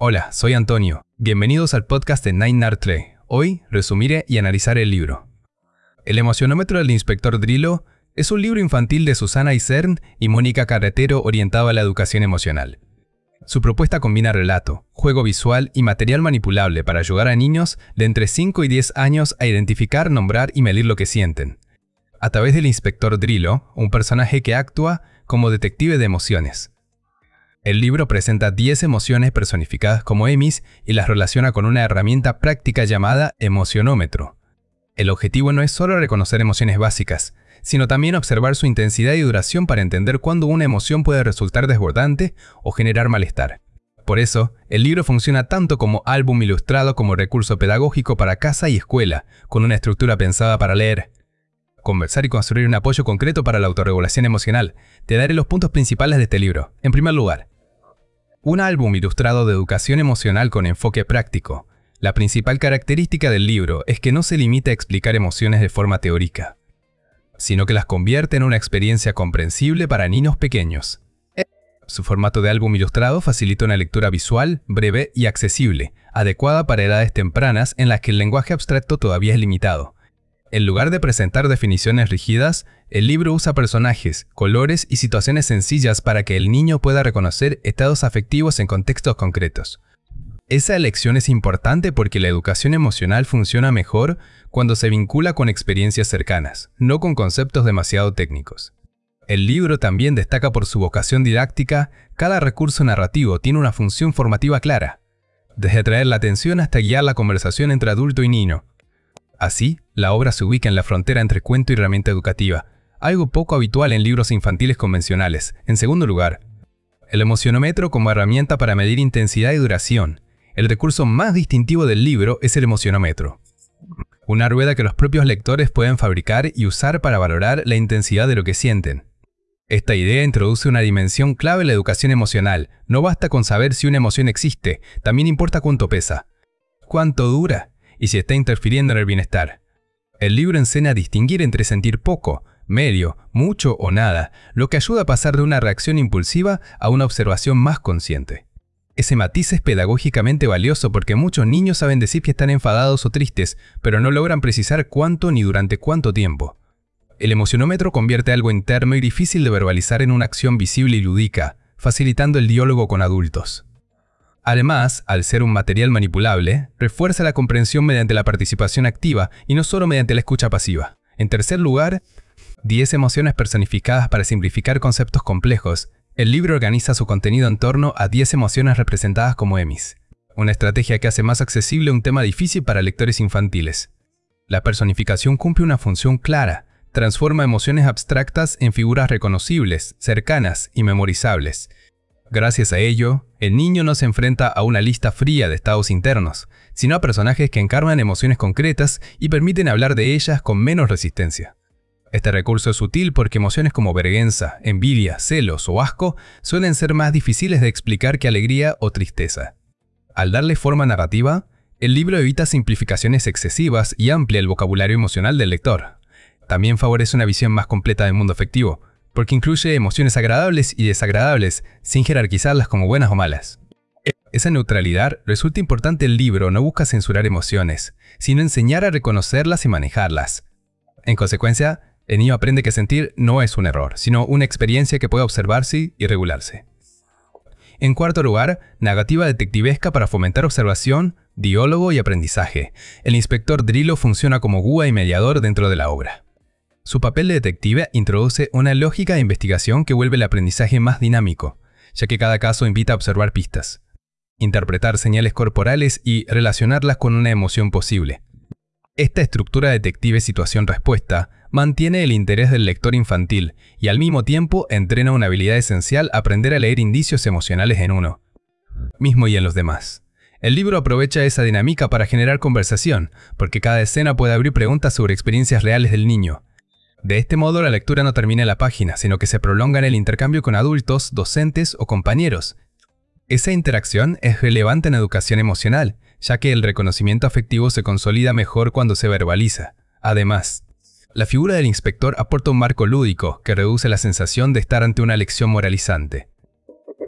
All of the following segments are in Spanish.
Hola, soy Antonio. Bienvenidos al podcast de Nine Tree. Hoy resumiré y analizaré el libro. El emocionómetro del inspector Drillo es un libro infantil de Susana Isern y Mónica Carretero orientado a la educación emocional. Su propuesta combina relato, juego visual y material manipulable para ayudar a niños de entre 5 y 10 años a identificar, nombrar y medir lo que sienten, a través del inspector Drillo, un personaje que actúa como detective de emociones. El libro presenta 10 emociones personificadas como EMIs y las relaciona con una herramienta práctica llamada emocionómetro. El objetivo no es solo reconocer emociones básicas, sino también observar su intensidad y duración para entender cuándo una emoción puede resultar desbordante o generar malestar. Por eso, el libro funciona tanto como álbum ilustrado como recurso pedagógico para casa y escuela, con una estructura pensada para leer, conversar y construir un apoyo concreto para la autorregulación emocional. Te daré los puntos principales de este libro. En primer lugar, un álbum ilustrado de educación emocional con enfoque práctico. La principal característica del libro es que no se limita a explicar emociones de forma teórica, sino que las convierte en una experiencia comprensible para niños pequeños. Su formato de álbum ilustrado facilita una lectura visual, breve y accesible, adecuada para edades tempranas en las que el lenguaje abstracto todavía es limitado. En lugar de presentar definiciones rígidas, el libro usa personajes, colores y situaciones sencillas para que el niño pueda reconocer estados afectivos en contextos concretos. Esa elección es importante porque la educación emocional funciona mejor cuando se vincula con experiencias cercanas, no con conceptos demasiado técnicos. El libro también destaca por su vocación didáctica. Cada recurso narrativo tiene una función formativa clara, desde atraer la atención hasta guiar la conversación entre adulto y niño. Así, la obra se ubica en la frontera entre cuento y herramienta educativa, algo poco habitual en libros infantiles convencionales. En segundo lugar, el emocionómetro como herramienta para medir intensidad y duración. El recurso más distintivo del libro es el emocionómetro, una rueda que los propios lectores pueden fabricar y usar para valorar la intensidad de lo que sienten. Esta idea introduce una dimensión clave en la educación emocional. No basta con saber si una emoción existe, también importa cuánto pesa, cuánto dura y si está interfiriendo en el bienestar. El libro enseña a distinguir entre sentir poco, medio, mucho o nada, lo que ayuda a pasar de una reacción impulsiva a una observación más consciente. Ese matiz es pedagógicamente valioso porque muchos niños saben decir que están enfadados o tristes, pero no logran precisar cuánto ni durante cuánto tiempo. El emocionómetro convierte algo interno y difícil de verbalizar en una acción visible y lúdica, facilitando el diálogo con adultos. Además, al ser un material manipulable, refuerza la comprensión mediante la participación activa y no solo mediante la escucha pasiva. En tercer lugar, 10 emociones personificadas para simplificar conceptos complejos. El libro organiza su contenido en torno a 10 emociones representadas como EMIs, una estrategia que hace más accesible un tema difícil para lectores infantiles. La personificación cumple una función clara, transforma emociones abstractas en figuras reconocibles, cercanas y memorizables. Gracias a ello, el niño no se enfrenta a una lista fría de estados internos, sino a personajes que encarnan emociones concretas y permiten hablar de ellas con menos resistencia. Este recurso es útil porque emociones como vergüenza, envidia, celos o asco suelen ser más difíciles de explicar que alegría o tristeza. Al darle forma narrativa, el libro evita simplificaciones excesivas y amplia el vocabulario emocional del lector. También favorece una visión más completa del mundo afectivo, porque incluye emociones agradables y desagradables, sin jerarquizarlas como buenas o malas. Esa neutralidad resulta importante. El libro no busca censurar emociones, sino enseñar a reconocerlas y manejarlas. En consecuencia, el niño aprende que sentir no es un error, sino una experiencia que puede observarse y regularse. En cuarto lugar, narrativa detectivesca para fomentar observación, diálogo y aprendizaje. El inspector Drillo funciona como guía y mediador dentro de la obra. Su papel de detective introduce una lógica de investigación que vuelve el aprendizaje más dinámico, ya que cada caso invita a observar pistas, interpretar señales corporales y relacionarlas con una emoción posible. Esta estructura detective situación-respuesta mantiene el interés del lector infantil y al mismo tiempo entrena una habilidad esencial: aprender a leer indicios emocionales en uno mismo y en los demás. El libro aprovecha esa dinámica para generar conversación, porque cada escena puede abrir preguntas sobre experiencias reales del niño. De este modo, la lectura no termina en la página, sino que se prolonga en el intercambio con adultos, docentes o compañeros. Esa interacción es relevante en educación emocional, ya que el reconocimiento afectivo se consolida mejor cuando se verbaliza. Además, la figura del inspector aporta un marco lúdico que reduce la sensación de estar ante una lección moralizante.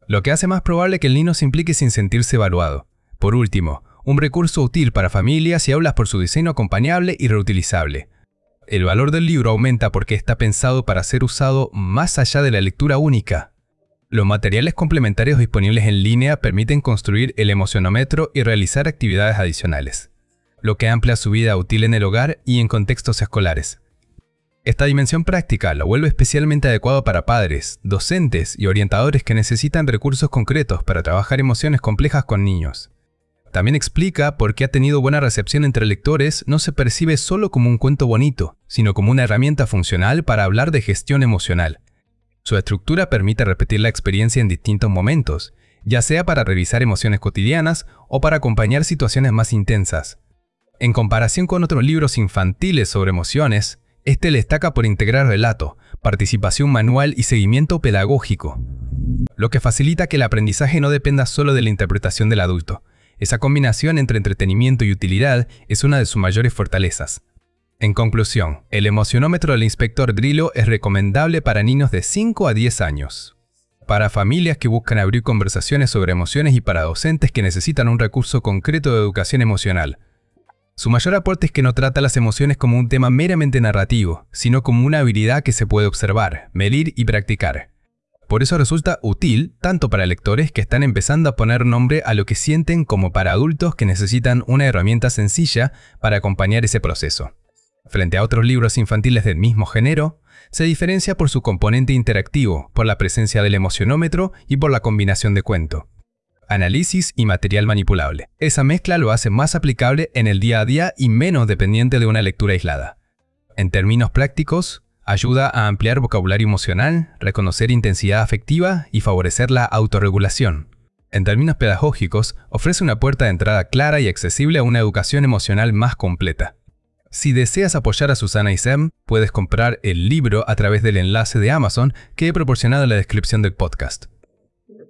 lo que hace más probable que el niño se implique sin sentirse evaluado. Por último, un recurso útil para familias y aulas por su diseño acompañable y reutilizable. El valor del libro aumenta porque está pensado para ser usado más allá de la lectura única. Los materiales complementarios disponibles en línea permiten construir el emocionómetro y realizar actividades adicionales, lo que amplía su vida útil en el hogar y en contextos escolares. Esta dimensión práctica lo vuelve especialmente adecuado para padres, docentes y orientadores que necesitan recursos concretos para trabajar emociones complejas con niños. También explica por qué ha tenido buena recepción entre lectores. No se percibe solo como un cuento bonito, sino como una herramienta funcional para hablar de gestión emocional. Su estructura permite repetir la experiencia en distintos momentos, ya sea para revisar emociones cotidianas o para acompañar situaciones más intensas. En comparación con otros libros infantiles sobre emociones, este destaca por integrar relato, participación manual y seguimiento pedagógico, lo que facilita que el aprendizaje no dependa solo de la interpretación del adulto. Esa combinación entre entretenimiento y utilidad es una de sus mayores fortalezas. En conclusión, el emocionómetro del Inspector Grillo es recomendable para niños de 5 a 10 años, para familias que buscan abrir conversaciones sobre emociones y para docentes que necesitan un recurso concreto de educación emocional. Su mayor aporte es que no trata las emociones como un tema meramente narrativo, sino como una habilidad que se puede observar, medir y practicar. Por eso resulta útil tanto para lectores que están empezando a poner nombre a lo que sienten como para adultos que necesitan una herramienta sencilla para acompañar ese proceso. Frente a otros libros infantiles del mismo género, se diferencia por su componente interactivo, por la presencia del emocionómetro y por la combinación de cuento, análisis y material manipulable. Esa mezcla lo hace más aplicable en el día a día y menos dependiente de una lectura aislada. En términos prácticos, ayuda a ampliar vocabulario emocional, reconocer intensidad afectiva y favorecer la autorregulación. En términos pedagógicos, ofrece una puerta de entrada clara y accesible a una educación emocional más completa. Si deseas apoyar a Susana y Sam, puedes comprar el libro a través del enlace de Amazon que he proporcionado en la descripción del podcast.